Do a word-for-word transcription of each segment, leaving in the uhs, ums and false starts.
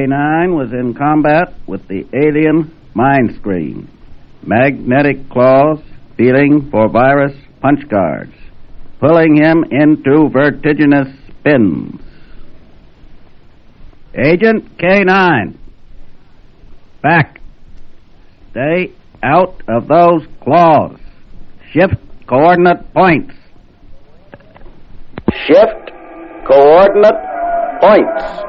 nine was in combat with the alien mind screen, magnetic claws feeling for virus punch cards, pulling him into vertiginous spins. Agent K nine, back. Stay out of those claws. Shift coordinate points. Shift coordinate points.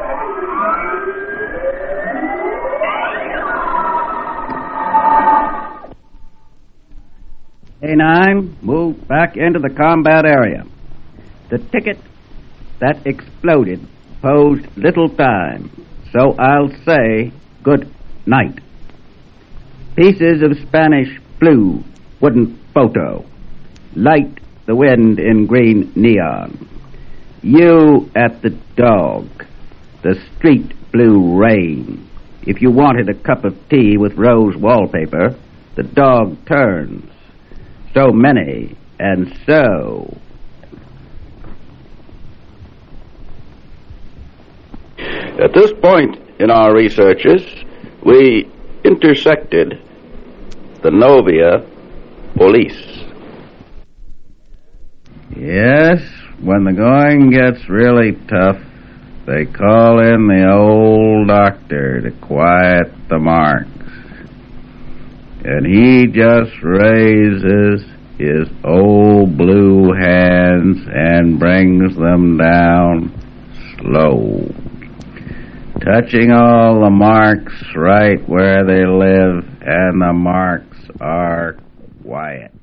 K nine, move back into the combat area. The ticket that exploded posed little time, so I'll say good night. Pieces of Spanish flu wouldn't photo. Light the wind in green neon. You at the dog. The street blue rain. If you wanted a cup of tea with rose wallpaper, the dog turns. So many and so. At this point in our researches, we intersected the Novia police. Yes, when the going gets really tough, they call in the old doctor to quiet the marks. And he just raises his old blue hands and brings them down slow, touching all the marks right where they live, and the marks are quiet.